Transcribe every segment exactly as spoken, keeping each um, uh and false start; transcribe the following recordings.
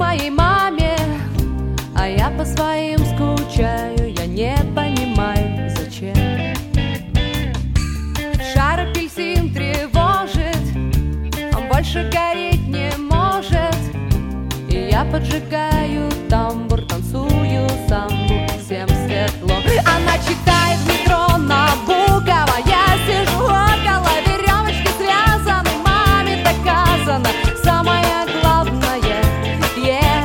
моей маме, а я по своим скучаю, я не понимаю, зачем. Шар апельсин тревожит, он больше гореть не может, и я поджигаю тамбур, танцую самбу, всем светло. Она читает в метро Набокова, я сижу около веревочки связанной, маме доказано самое главное, yeah.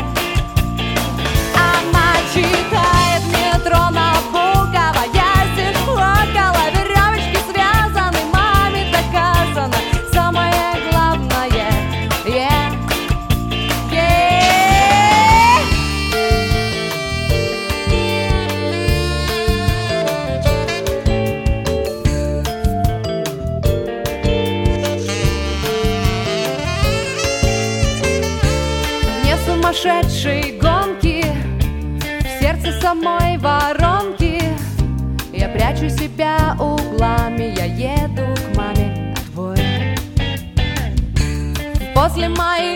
Она читает в метро Набокова, я сижу около веревочки связанной, маме доказано самое главное, yeah. Сумасшедшие гонки в сердце самой воронки. Я прячу себя углами, я еду к маме, а твой после моих